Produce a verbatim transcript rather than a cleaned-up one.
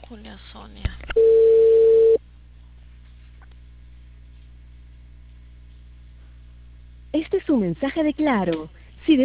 Julia Sonia. Este es un mensaje de Claro.